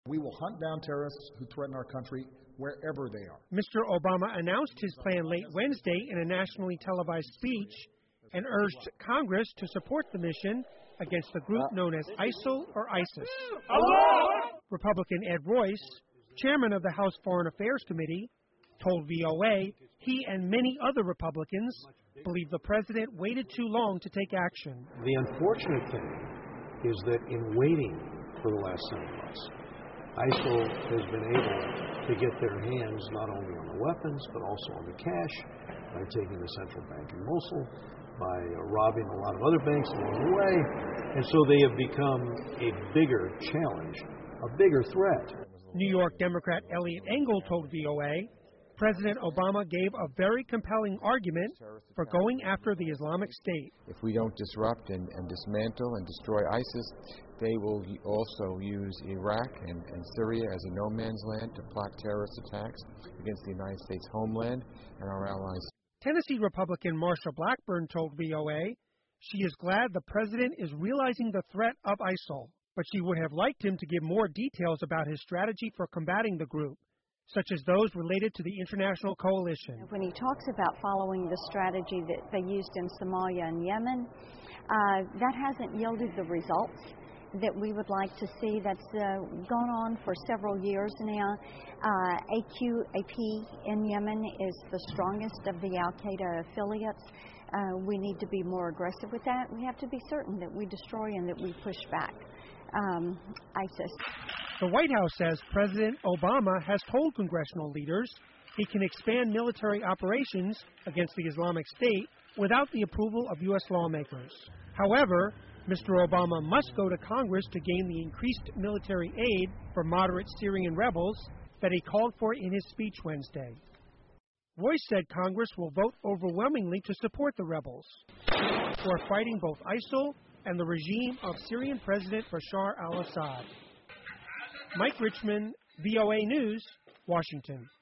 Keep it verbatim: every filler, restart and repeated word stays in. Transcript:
We will hunt down terrorists who threaten our country wherever they are. Mister Obama announced his plan late Wednesday in a nationally televised speech and urged Congress to support the mission against the group known as ISIL or ISIS. Allah! Republican Ed Royce, chairman of the House Foreign Affairs Committee, told V O A he and many other Republicans believe the president waited too long to take action. The unfortunate thing is that in waiting for the last seven months, ISIL has been able to get their hands not only on the weapons, but also on the cash, by taking the central bank in Mosul, by uh, robbing a lot of other banks along the way. And so they have become a bigger challenge, a bigger threat. New York Democrat Eliot Engel told V O A President Obama gave a very compelling argument for going after the Islamic State. If we don't disrupt and, and dismantle and destroy ISIS, they will also use Iraq and, and Syria as a no man's land to plot terrorist attacks against the United States homeland and our allies. Tennessee Republican Marsha Blackburn told V O A she is glad the president is realizing the threat of ISIL, but she would have liked him to give more details about his strategy for combating the group, such as those related to the international coalition. When he talks about following the strategy that they used in Somalia and Yemen, uh, that hasn't yielded the results that we would like to see. That's uh, gone on for several years now. Uh, A Q A P in Yemen is the strongest of the al-Qaeda affiliates. Uh, we need to be more aggressive with that. We have to be certain that we destroy and that we push back um, ISIS. The White House says President Obama has told congressional leaders he can expand military operations against the Islamic State without the approval of U S lawmakers. However, Mister Obama must go to Congress to gain the increased military aid for moderate Syrian rebels that he called for in his speech Wednesday. Royce said Congress will vote overwhelmingly to support the rebels, who are fighting both ISIL and the regime of Syrian President Bashar al-Assad. Mike Richmond, V O A News, Washington.